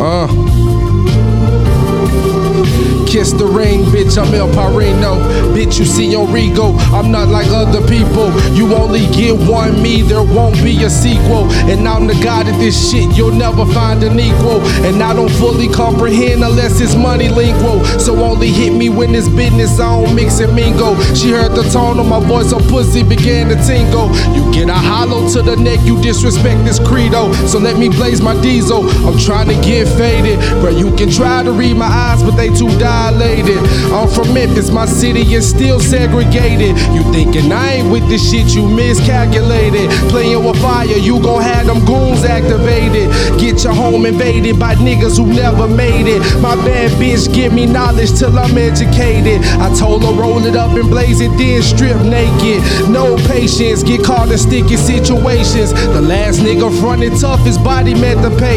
Kiss the ring, bitch, I'm El Parino. Bitch, you see on Rigo, I'm not like other people. You only get one me, there won't be a sequel. And I'm the god of this shit, you'll never find an equal. And I don't fully comprehend unless it's money lingual. So only hit me when it's business, I don't mix and mingle. She heard the tone of my voice, her pussy began to tingle. You get a hollow to the neck, you disrespect this credo. So let me blaze my diesel, I'm trying to get faded. Bro, you can try to read my eyes, but they too dilated. I'm from Memphis, my city is still segregated. You thinking I ain't with this shit, you miscalculated. Playing with fire, you gon' have them goons activated. Get your home invaded by niggas who never made it. My bad bitch give me knowledge till I'm educated. I told her roll it up and blaze it, then strip naked. No patience, get caught in sticky situations. The last nigga fronted tough, his body met the pay.